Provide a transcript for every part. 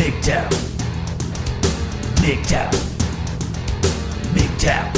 MGTOW. MGTOW. MGTOW.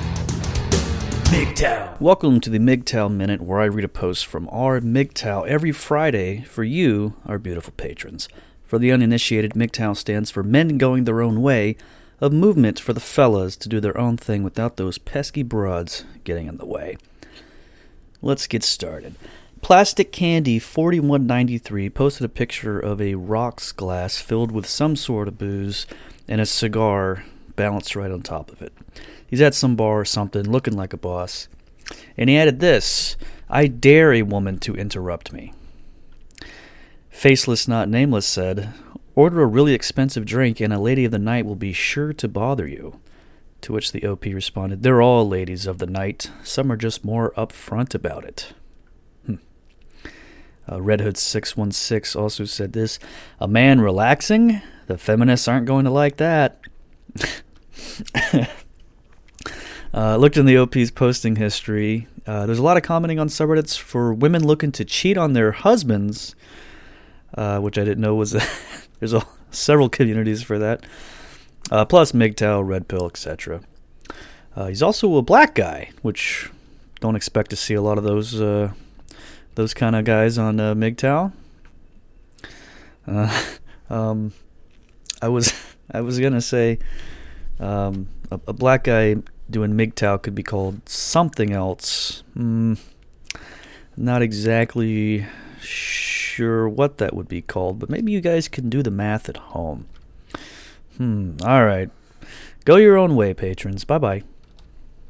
MGTOW. Welcome to the MGTOW Minute, where I read a post from our MGTOW every Friday for you, our beautiful patrons. For the uninitiated, MGTOW stands for Men Going Their Own Way, a movement for the fellas to do their own thing without those pesky broads getting in the way. Let's get started. Plastic Candy 4193 posted a picture of a rocks glass filled with some sort of booze and a cigar balanced right on top of it. He's at some bar or something, looking like a boss. And he added this: "I dare a woman to interrupt me." Faceless Not Nameless said, "Order a really expensive drink and a lady of the night will be sure to bother you." To which the OP responded, "They're all ladies of the night. Some are just more upfront about it." Red Hood 616 also said this: "A man relaxing? The feminists aren't going to like that." Looked in the OP's posting history. There's a lot of commenting on subreddits for women looking to cheat on their husbands, which I didn't know was there's several communities for that. Plus MGTOW, Red Pill, etc. He's also a black guy, which don't expect to see a lot of those kind of guys on MGTOW. I was gonna say a black guy doing MGTOW could be called something else. Not exactly sure what that would be called, but maybe you guys can do the math at home. All right. Go your own way, patrons. Bye-bye.